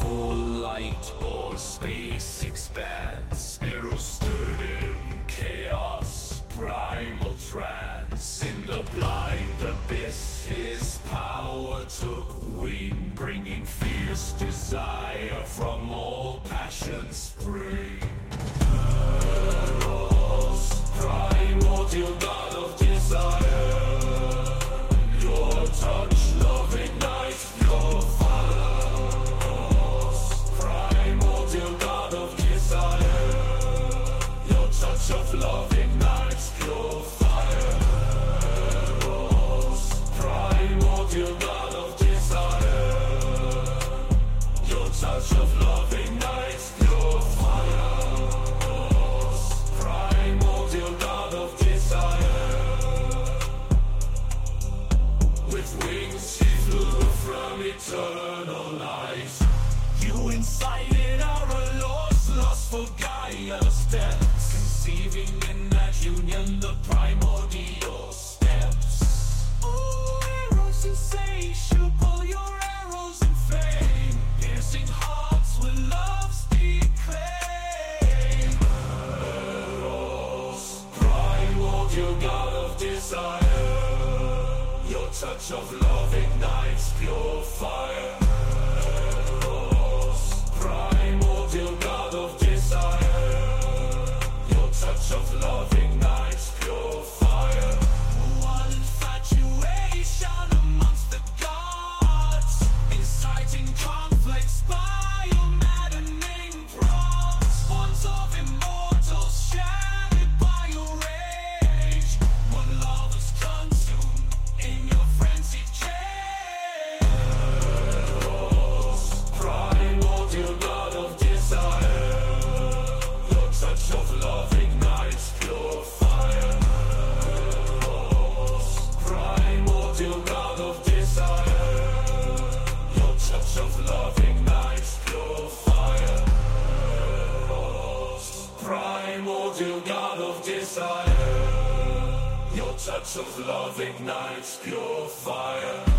for light or space expanse. Eros stood in chaos, primal trance. In the blind abyss his power took wing, bringing fierce desire from all passions spring. Eros, primordial god of desire, your touch love ignites pure fire. Primordial god of desire, your touch of love ignites pure fire. Primordial god of desire, your touch of love ignites pure fire. Primordial god of desire, with wings she flew from eternal light. You incited our lost for Gaia's depths, conceiving in that union the primordial steps. Oh, Eros insatiable, your arrows in flame, piercing hearts with love's declaim. Eros, primordial god of desire, your touch of love ignites pure fire. Eros, primordial god of desire, your touch of love ignites pure fire. One infatuation amongst the gods, inciting conflicts by your maddening prompts. Bonds of immortals shattered by your rage. One lovers consumed in your frenzied chain. Eros, primordial god of desire, your touch of love ignites pure fire. Eros, primordial god of desire, your touch of love ignites pure fire. Eros, primordial god of desire, your touch of love ignites pure fire.